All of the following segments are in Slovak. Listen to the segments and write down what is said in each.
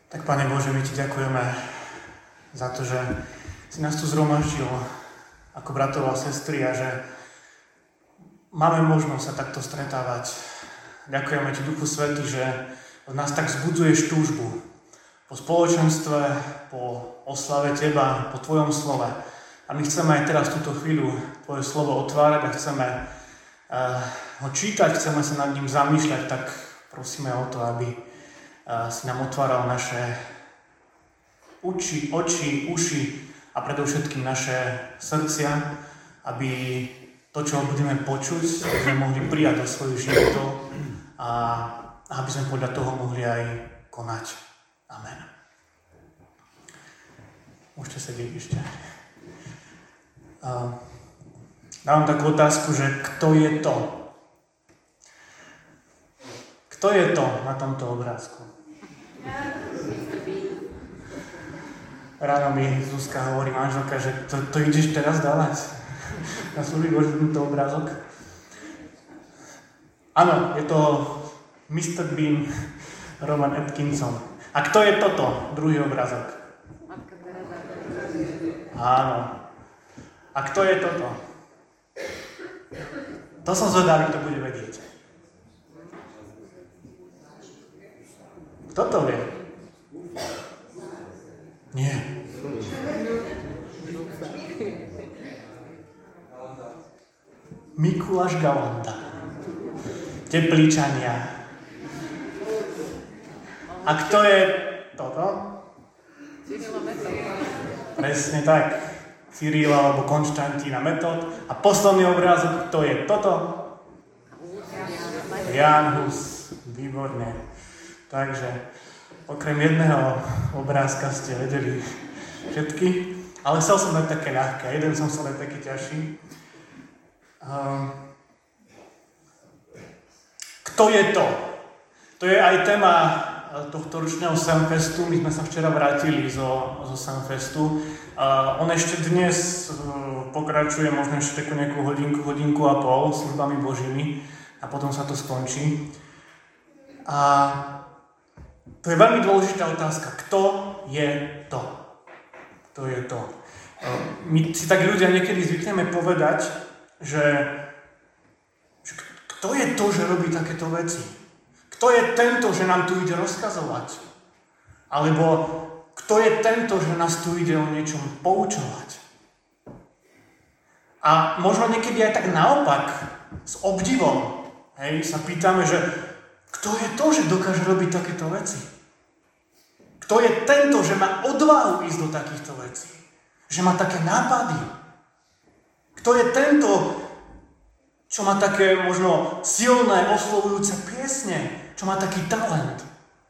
Tak, Pane Bože, my Ti ďakujeme za to, že si nás tu zhromaždil ako bratov a sestry a že máme možnosť sa takto stretávať. Ďakujeme Ti, Duchu Svätý, že v nás tak vzbudzuješ túžbu po spoločenstve, po oslave Teba, po Tvojom slove. A my chceme aj teraz túto chvíľu Tvoje slovo otvárať a chceme ho čítať, chceme sa nad ním zamýšľať, tak prosíme o to, aby si nám otváral naše oči, uši a predovšetkým naše srdcia, aby to, čo budeme počuť, sme mohli prijať do svojich životov a aby sme podľa toho mohli aj konať. Amen. Môžete sedieť ešte. Dávam takú otázku, že kto je to? Kto je to na tomto obrázku? Ráno mi Zuzka hovorí, manželka, že to ideš teraz dávať na služby Boží tento obrázok. Áno, je to Mr. Bean, Rowan Atkinson. A kto je toto? Druhý obrázok. Áno. A kto je toto? To som zvedavý, kto bude vedieť. Kto to vie? Nie. Mikuláš Galanda. Teplíčania. A kto je toto? Presne tak. Cyril alebo Konštantína Metod. A posledný obrázok, kto je toto? Jan Hus. Výborne. Takže okrem jedného obrázka ste vedeli všetky, ale chcel som dať také ľahké. Jeden som chcel dať taký ťažší. Kto je to? To je aj téma tohto ročného Sunfestu. My sme sa včera vrátili zo Sunfestu. On ešte dnes pokračuje možno ešte takú nejakú hodinku a pol službami Božími a potom sa to skončí. A to je veľmi dôležitá otázka. Kto je to? Kto je to? My si tak ľudia niekedy zvykneme povedať, že kto je to, že robí takéto veci? Kto je tento, že nám tu ide rozkazovať? Alebo kto je tento, že nás tu ide o niečom poučovať? A možno niekedy aj tak naopak, s obdivom, sa pýtame, že kto je to, že dokáže robiť takéto veci? Kto je tento, že má odvahu ísť do takýchto vecí? Že má také nápady? Kto je tento, čo má také možno silné, oslovujúce piesne? Čo má taký talent?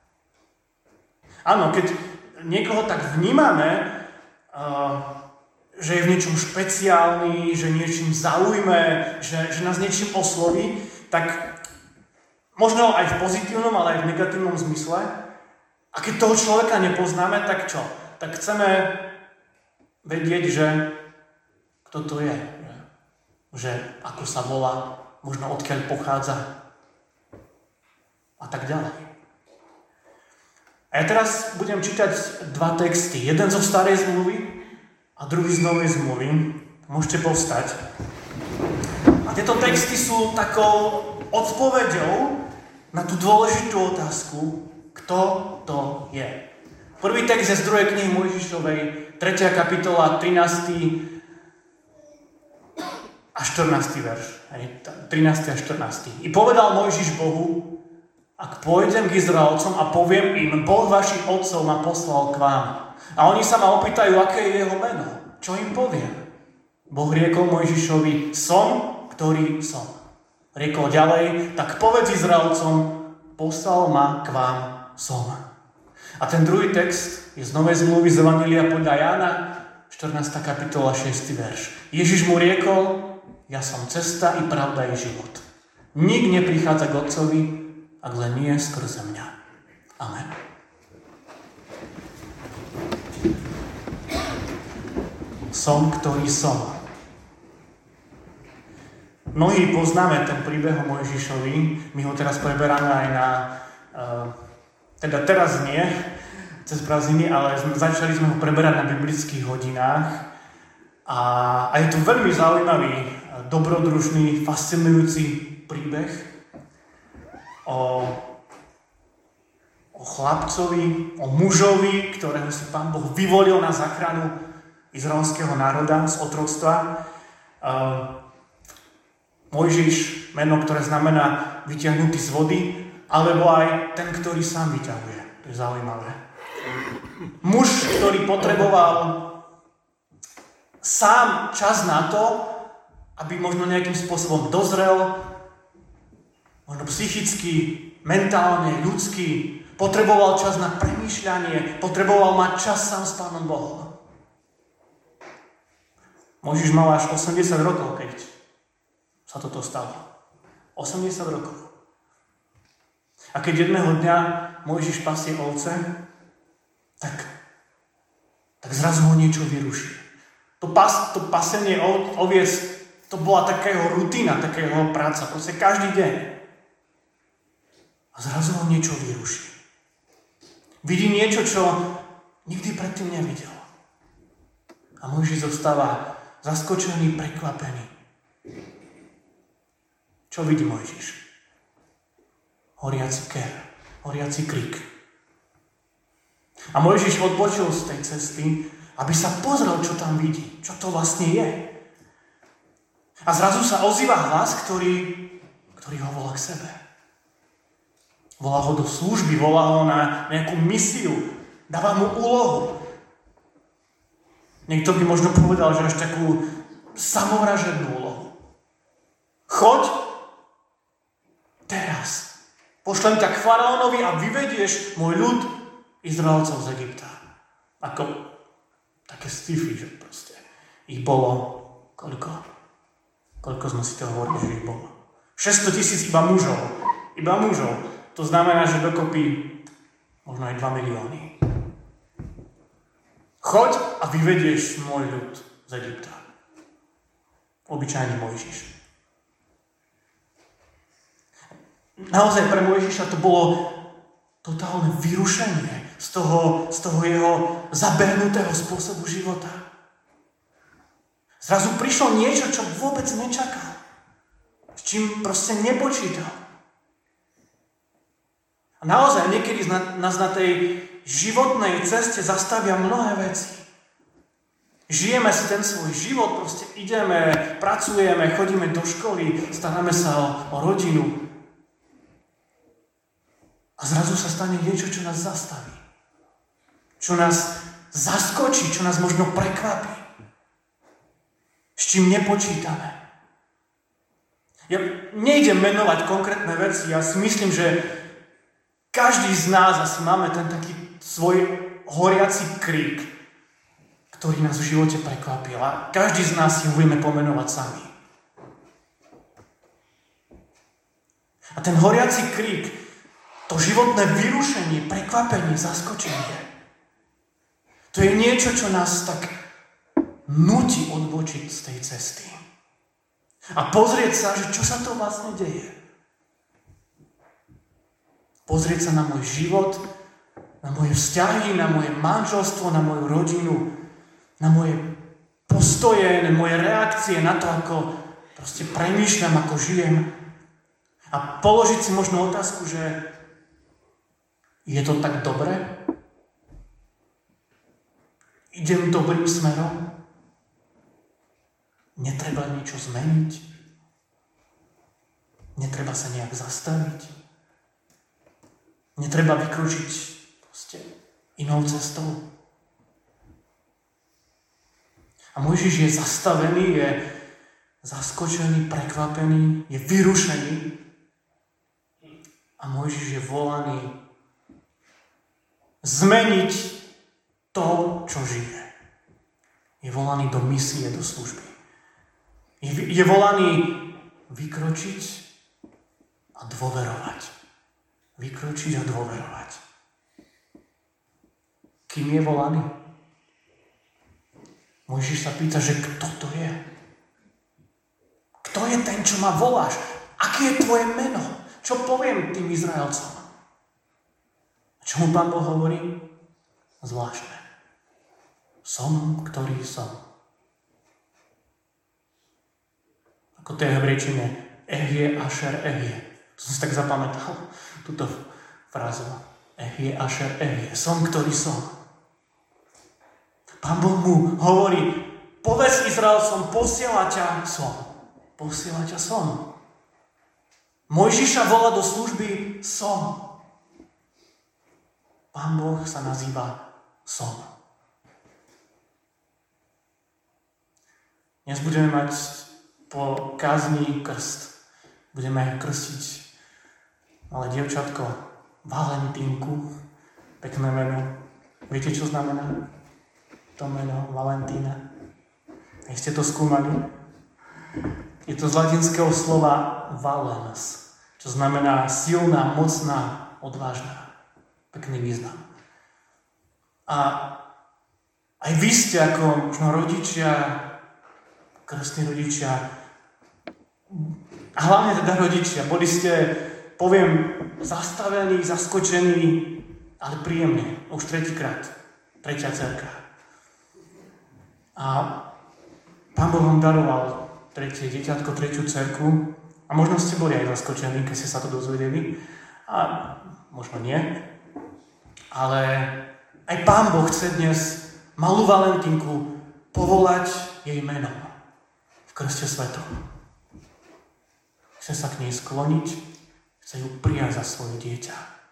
Áno, keď niekoho tak vnímame, že je v niečom špeciálny, že niečím zaujme, že nás niečím osloví, tak možno aj v pozitívnom, ale aj v negatívnom zmysle. A keď toho človeka nepoznáme, tak čo? Tak chceme vedieť, že kto to je. Že ako sa volá, možno odkiaľ pochádza. A tak ďalej. A ja teraz budem čítať dva texty. Jeden zo starej zmluvy a druhý z novej zmluvy. Môžete povstať. A tieto texty sú takou odpoveďou na tú dôležitú otázku, kto to je. Prvý text je z 2. knihy Mojžišovej, 3. kapitola, 13. a 14. verš. 13. a 14. I povedal Mojžiš Bohu, ak pôjdem k Izraelcom a poviem im, Boh vašich otcov ma poslal k vám. A oni sa ma opýtajú, aké je jeho meno. Čo im poviem? Boh riekol Mojžišovi, som, ktorý som. Riekol ďalej, tak povedz Izraelcom, poslal ma k vám som. A ten druhý text je z Novej zmluvy z Evanjelia podľa Jána, 14. kapitola, 6. verš. Ježiš mu riekol, ja som cesta i pravda i život. Nik neprichádza k Otcovi, ak len nie skrze mňa. Amen. Som, ktorý som. Mnohí poznáme ten príbeh o Mojžišovi, my ho teraz preberáme aj na, teda teraz nie, cez prázdniny, ale začali sme ho preberať na biblických hodinách a je to veľmi zaujímavý, dobrodružný, fascinujúci príbeh o chlapcovi, o mužovi, ktorého si Pán Boh vyvolil na záchranu izraelského národa z otroctva. Mojžiš, meno, ktoré znamená vyťahnutý z vody, alebo aj ten, ktorý sám vyťahuje. To je zaujímavé. Muž, ktorý potreboval sám čas na to, aby možno nejakým spôsobom dozrel, možno psychicky, mentálne, ľudsky, potreboval čas na premýšľanie, potreboval mať čas sám s Pánom Bohom. Mojžiš mal až 80 rokov, keď sa toto stalo. 80 rokov. A keď jedného dňa Mojžiš pasie ovce, tak zrazu ho niečo vyruší. To pasenie oviec, to bola taká jeho rutina, taká jeho práca, proste každý deň. A zrazu ho niečo vyruší. Vidí niečo, čo nikdy predtým nevidel. A Mojžiš zostáva zaskočený, prekvapený. Čo vidí Mojžiš? Horiaci ker, horiaci krík. A Mojžiš odbočil z tej cesty, aby sa pozrel, čo tam vidí, čo to vlastne je. A zrazu sa ozýva hlas, ktorý ho volá k sebe. Volá ho do služby, volá ho na nejakú misiu, dáva mu úlohu. Niekto by možno povedal, že až takú samovražednú úlohu. Choď teraz. Pošlem ťa k faraónovi a vyvedieš môj ľud Izraelcov z Egypta. Ako také sci-fi, že proste. Ich bolo koľko sme si to hovorili, že ich bolo. 600 000 iba mužov. Iba mužov. To znamená, že dokopy možno aj 2 milióny. Choď a vyvedieš môj ľud z Egypta. Obyčajný Mojžiš. Naozaj pre Mojžiša to bolo totálne vyrušenie z toho jeho zabehnutého spôsobu života. Zrazu prišlo niečo, čo vôbec nečakal. S čím proste nepočítal. A naozaj niekedy nás na tej životnej ceste zastavia mnohé veci. Žijeme si ten svoj život, proste ideme, pracujeme, chodíme do školy, staráme sa o rodinu. A zrazu sa stane niečo, čo nás zastaví. Čo nás zaskočí, čo nás možno prekvapí. S čím nepočítame. Ja nejdem menovať konkrétne veci, ja si myslím, že každý z nás asi máme ten taký svoj horiaci krík, ktorý nás v živote prekvapil. A každý z nás si ho budeme pomenovať sami. A ten horiaci krík, to životné vyrušenie, prekvapenie, zaskočenie, to je niečo, čo nás tak nutí odbočiť z tej cesty. A pozrieť sa, že čo sa to vlastne deje. Pozrieť sa na môj život, na moje vzťahy, na moje manželstvo, na moju rodinu, na moje postoje, na moje reakcie, na to, ako proste premýšľam, ako žijem. A položiť si možno otázku, že je to tak dobre? Idem dobrým smerom? Netreba niečo zmeniť? Netreba sa nejak zastaviť? Netreba vykročiť proste inou cestou? A Mojžiš je zastavený, je zaskočený, prekvapený, je vyrušený. A Mojžiš je volaný zmeniť to, čo žije. Je volaný do misie, do služby. Je volaný vykročiť a dôverovať. Vykročiť a dôverovať. Kým je volaný? Mojžiš sa pýta, že kto to je? Kto je ten, čo ma voláš? Aké je tvoje meno? Čo poviem tým Izraelcom? A čo mu Pán Boh hovorí? zvláštne. Som, ktorý som. Ako to je v hebrejčine Ehje Asher Ehje. To som si tak zapamätal, túto frázu. Ehje Asher Ehje. Som, ktorý som. Pán Boh mu hovorí, povedz Izraelcom, posiela ťa som. Posiela ťa som. Mojžiša volá do služby som. Pán Boh sa nazýva som. Dnes budeme mať po kázni krst. Budeme krstiť malé dievčatko Valentínku. Pekné meno. Viete, čo znamená to meno Valentína? Ak ste to skúmali? Je to z latinského slova valens, čo znamená silná, mocná, odvážna. Pekný význam. A aj vy ste ako možno rodičia, krstní rodičia, a hlavne teda rodičia, boli ste, poviem, zastavení, zaskočení, ale príjemne. Už tretíkrát. Tretia dcerka. A Pán Boh vám daroval tretie dieťatko, tretiu dcerku. A možno ste boli aj zaskočení, keď ste sa to dozvedeli. A možno nie. Ale aj Pán Boh chce dnes malú Valentínku povolať jej menom v krste svetom. Chce sa k nej skloniť, chce ju prijať za svoje dieťa.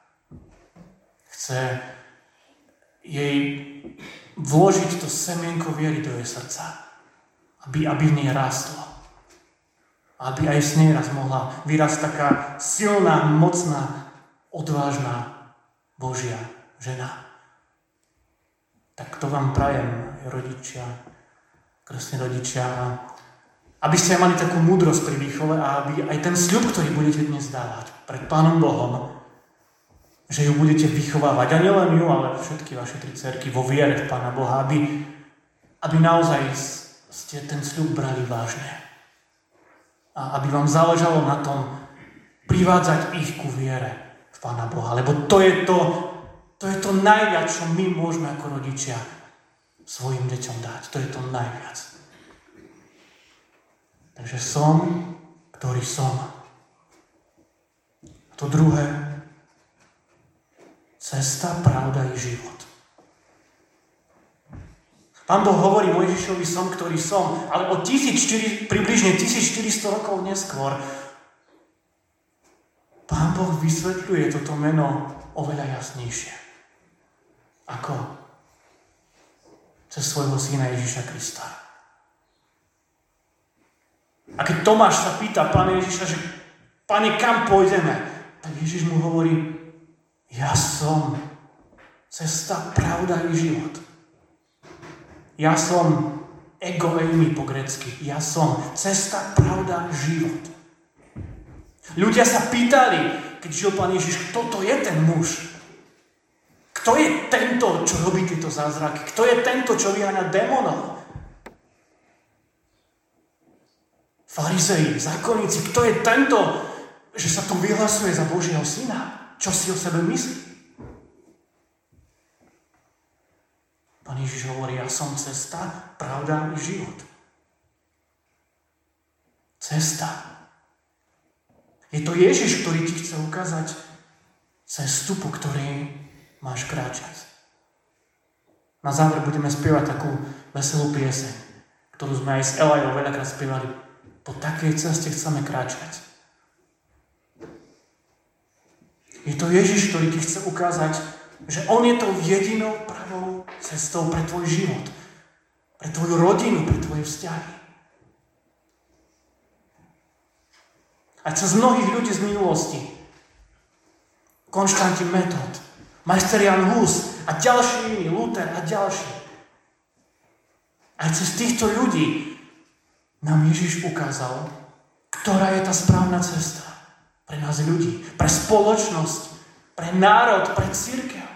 Chce jej vložiť to semienko viery do jej srdca, aby v nej rástlo. Aby aj z nej raz mohla vyrásť taká silná, mocná, odvážna Božia žena. Tak to vám prajem, rodičia, krstní rodičia, aby ste mali takú múdrosť pri výchove a aby aj ten sľub, ktorý budete dnes dávať pred Pánom Bohom, že ju budete vychovávať. A nielen ju, ale všetky vaše tri dcerky vo viere v Pána Boha, aby naozaj ste ten sľub brali vážne. A aby vám záležalo na tom privádzať ich ku viere v Pána Boha. Lebo to je to najviac, čo my môžeme ako rodičia svojim deťom dať. To je to najviac. Takže som, ktorý som. A to druhé, cesta, pravda i život. Pán Boh hovorí Mojžišovi som, ktorý som, ale o približne 1400 rokov neskôr Pán Boh vysvetľuje toto meno oveľa jasnejšie. Ako? Cez svojho syna Ježiša Krista. A keď Tomáš sa pýta Pána Ježiša, že Pane, kam pôjdeme? Tak Ježiš mu hovorí, ja som cesta, pravda i život. Ja som ego eimi po grécky. Ja som cesta, pravda, život. Ľudia sa pýtali, keď žil Pán Ježiš, kto to je ten muž? Kto je tento, čo robí tieto zázraky? Kto je tento, čo vyháňa démonov? Farizei, zákonníci, kto je tento, že sa tu vyhlasuje za Božieho syna? Čo si o sebe myslí? Pán Ježiš hovorí, ja som cesta, pravda i život. Cesta. Je to Ježiš, ktorý ti chce ukázať cestu, po ktorej máš kráčať. Na záver budeme spievať takú veselú pieseň, ktorú sme aj s Elajou veľakrát spievali. Po takej ceste chceme kráčať. Je to Ježiš, ktorý ti chce ukázať, že on je tou jedinou pravou cestou pre tvoj život, pre tvoju rodinu, pre tvoje vzťahy. A cez mnohých ľudí z minulosti, Konštantín Metod, majster Jan Hus a ďalší iní, Luther a ďalší. Aj cez týchto ľudí nám Ježiš ukázal, ktorá je tá správna cesta pre nás ľudí, pre spoločnosť, pre národ, pre cirkev.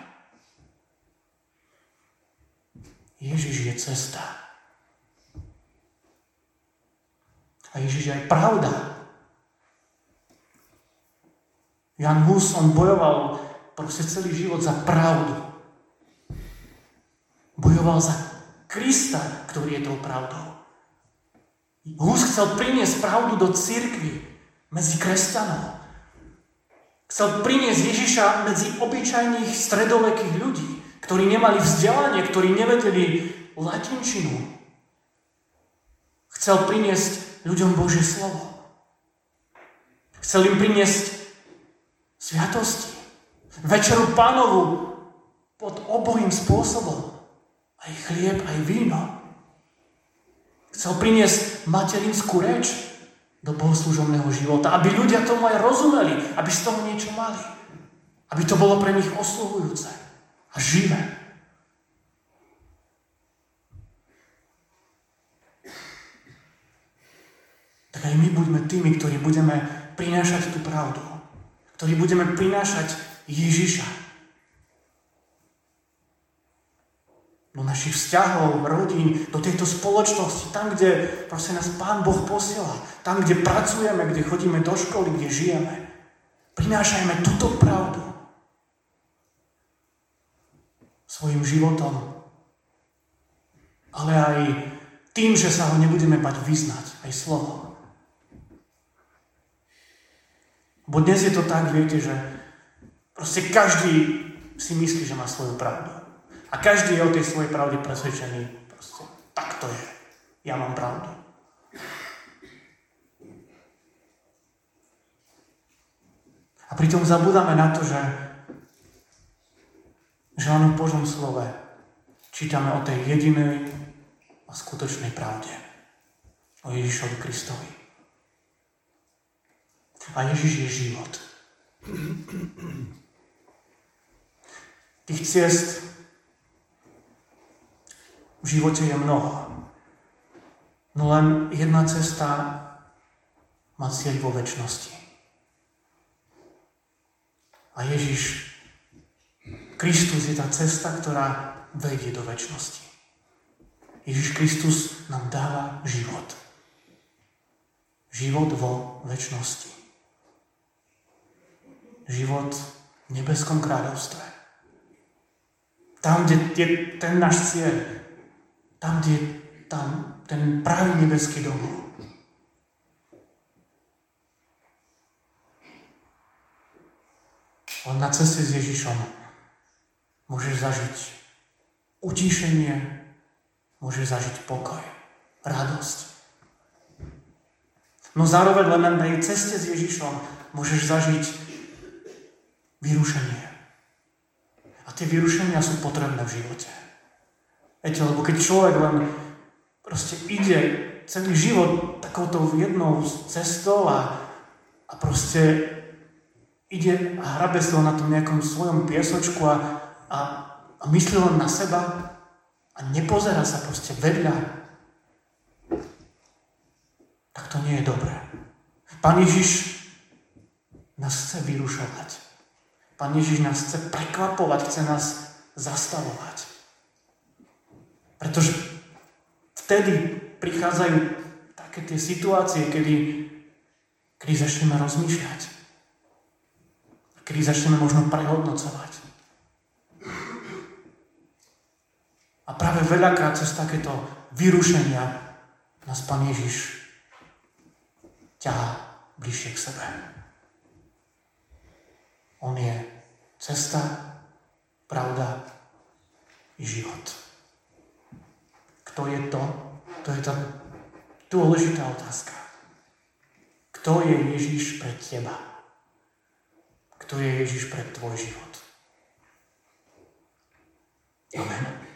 Ježiš je cesta. A Ježiš je aj pravda. Jan Hus, on bojoval proste celý život za pravdu. bojoval za Krista, ktorý je tou pravdou. Hus chcel priniesť pravdu do cirkvi medzi kresťanov. Chcel priniesť Ježiša medzi obyčajných stredovekých ľudí, ktorí nemali vzdelanie, ktorí nevedeli latinčinu. Chcel priniesť ľuďom Božie slovo. Chcel im priniesť sviatosti. Večeru Pánovu pod obojím spôsobom. Aj chlieb, aj víno. Chcel priniesť materinskú reč do bohoslúžobného života, aby ľudia tomu aj rozumeli, aby z toho niečo mali. Aby to bolo pre nich oslovujúce a živé. Tak aj my buďme tými, ktorí budeme prinášať tú pravdu. Ktorí budeme prinášať Ježiša. Do našich vzťahov, rodín, do tejto spoločnosti, tam, kde proste nás Pán Boh posiela, tam, kde pracujeme, kde chodíme do školy, kde žijeme. Prinášajme túto pravdu svojim životom, ale aj tým, že sa ho nebudeme bať vyznať, aj slovom. Bo dnes je to tak, viete, že proste každý si myslí, že má svoju pravdu. A každý je o tej svojej pravde presvedčený. Proste, tak to je. Ja mám pravdu. A pritom zabúdame na to, že len v Božom slove čítame o tej jedinej a skutočnej pravde. O Ježišovi Kristovi. A Ježiš je život. Tých ciest v živote je mnoho. No len jedna cesta má cieľ vo večnosti. A Ježiš, Kristus je tá cesta, ktorá vedie do večnosti. Ježiš Kristus nám dáva život. Život vo večnosti. Život v nebeskom kráľovstve. Tam, kde je ten náš cieľ, tam, kde je ten pravý nebeský domov. Ale na ceste s Ježišom môžeš zažiť utíšenie, môžeš zažiť pokoj, radosť. No zároveň len na tej ceste s Ježišom môžeš zažiť vyrušenie. A tie vyrušenia sú potrebné v živote. Viete, lebo keď človek len proste ide celý život takouto jednou cestou a proste ide a hrabe sa na tom nejakom svojom piesočku a myslí len na seba a nepozerá sa proste vedľa, tak to nie je dobré. Pán Ježiš nás chce vyrušovať. Pán Ježiš nás chce prekvapovať, chce nás zastavovať. Pretože vtedy prichádzajú také tie situácie, kedy začneme rozmýšľať. Kedy začneme možno prehodnocovať. A práve veľakrát cez takéto vyrušenia nás Pán Ježiš ťahá bližšie k sebe. On je cesta, pravda i život. Kto je to? To je tá dôležitá otázka. Kto je Ježiš pre teba? Kto je Ježiš pre tvoj život? Amen.